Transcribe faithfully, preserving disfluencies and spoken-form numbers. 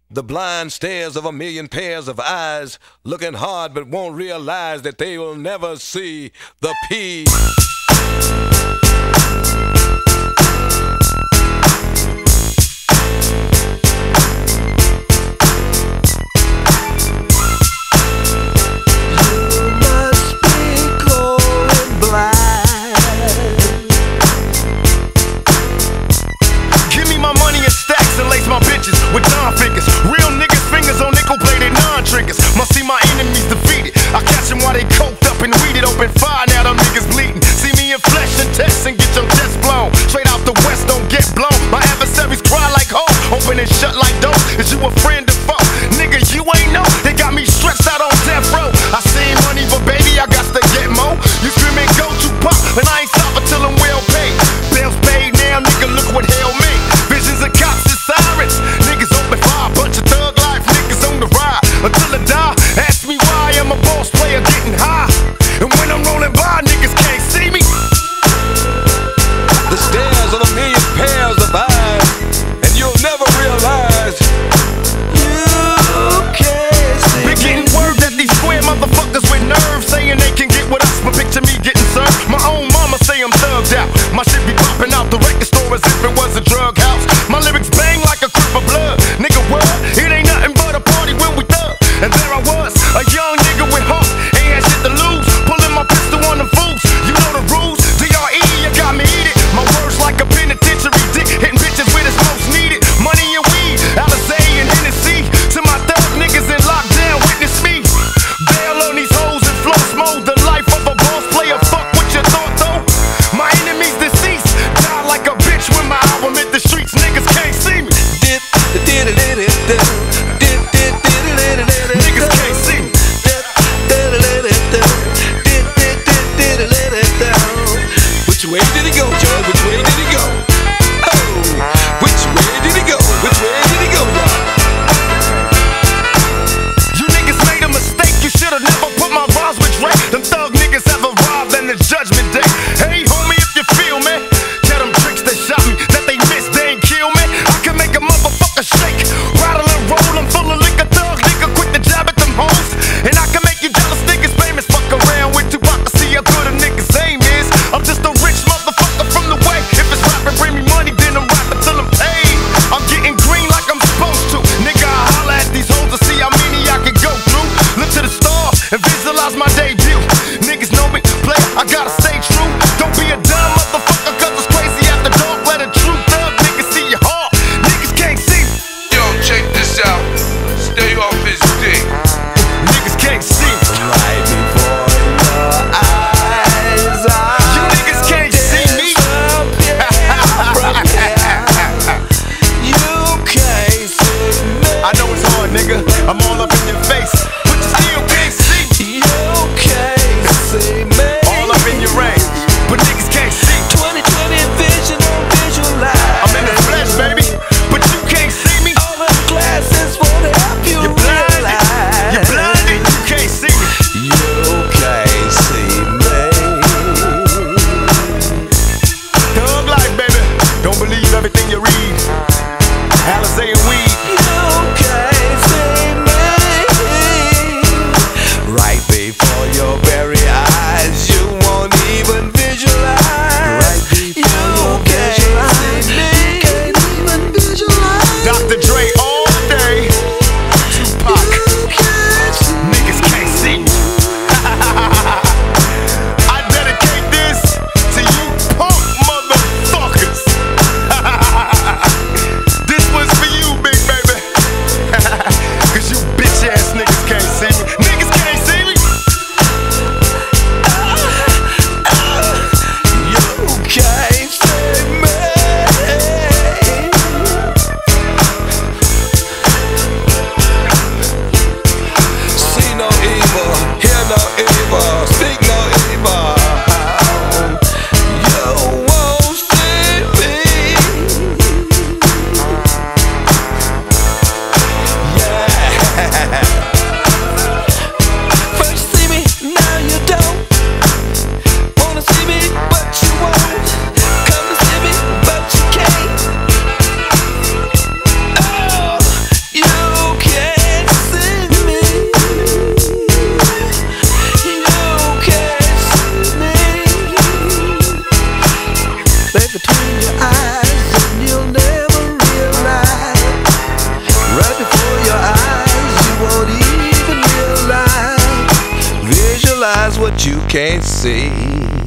The blind stares of a million pairs of eyes, looking hard but won't realize that they will never see the P. My bitches with Don figures, real niggas fingers on nickel plated non-triggers. Must see my enemies defeated. I catch them while they coked up and weeded. Open fire, now them niggas bleeding. See me in flesh and test and get your chest blown. Straight out the west, don't get blown. My adversaries cry like ho, open and shut like doors. Is you a friend or foe? Nigga, you ain't know. They got me stretched out on death row. I seen money, but baby, I got to get more. You screaming go to pop, and I ain't stopping till I'm well paid. Bills paid now, nigga, look what hell made. Visions of cops and sirens. Niggas open fire, bunch of thug life niggas on the ride until I die. Ask me why I'm a boss player getting high, and when I'm rolling by, niggas can't see me. The stares of a million pairs of eyes, and you'll never realize you can't see. We're getting word that these square motherfuckers with nerves saying they can get with us, but picture me getting served. My own mama say I'm thugged out. My shit be popping out the record store as if it was a drug house. My lyrics bang like a crip of blood. Nigga, what? It ain't nothing but a party when we thug. And there I was, a young nigga with heart, ain't had shit to lose. Pulling my pistol on them fools. You know the rules. D R E, you got me eat it. My words like a penitentiary dick, hitting bitches where it's most needed. Money and weed, Alizé and Hennessy. To my thug niggas in lockdown, witness me. Bail on these hoes and floss mode. The life of a boss player. Fuck what you thought though. My enemies deceased. Die like a bitch when my album hit the streets. Niggas can't see me. did did it did it did did did did it. Niggas can't see me. Which way did he go, Joe? Which way did he go? Oh, which way did he go? Which way did he go, y'all? You niggas made a mistake. You should've never put my rhymes with Drake. Them thug niggas have arrived in the judgment day. Hey, homie, if you feel me, tell them tricks that shot me, that they missed, they ain't kill me. I can make a motherfucker shake, rattle and roll. I'm full of liquor, thug nigga, quick to jab at them hoes. And I can make you jealous niggas famous. Fuck around with Tupac to see how good a nigga's aim is. I'm just a rich motherfucker from the way. If it's rapping, bring me money, then I'm rapping till I'm paid. I'm getting green like I'm supposed to. Nigga, I holla at these hoes to see how many I can go through. Look to the stars and visualize my debut. Niggas know me, play, I gotta stay true. Don't be a dumb motherfucker, cause it's crazy after dark. Let a true thug nigga see your heart. Niggas can't see me. Yo, check this out. Stay off his dick. Niggas can't see me. Right before your eyes, You niggas can't see me. you can't see me. I know it's hard, nigga. I'm all up in your face, but you still can't see me. You can't see me. All up in your range, but niggas can't see me. twenty twenty vision on visualize. I'm in the flesh, baby, but you can't see me. All the glasses won't help you You're blinded. realize. You're blinded. You can't see me. can't see.